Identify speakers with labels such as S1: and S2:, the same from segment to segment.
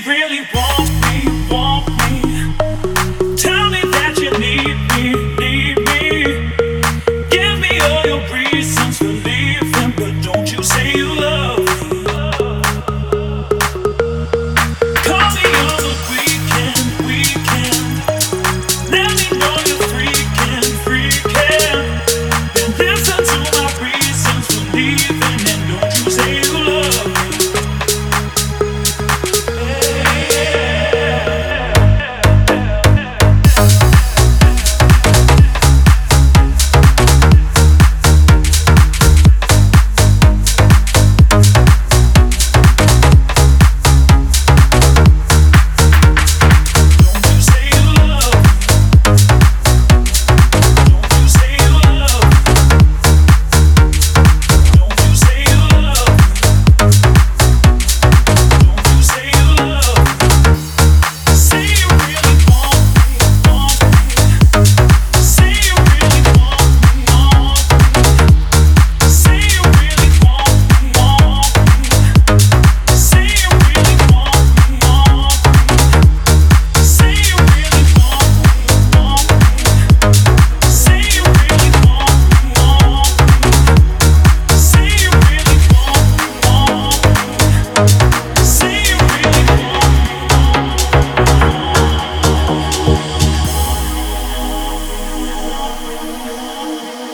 S1: really want me. Tell me that you need me. Give me all your reasons for leaving, but don't you say you love me. Call me on the weekend. Let me know you're freaking. Then listen to my reasons for leaving, and don't you say you love me.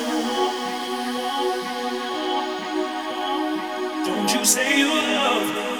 S1: Don't you say you love me.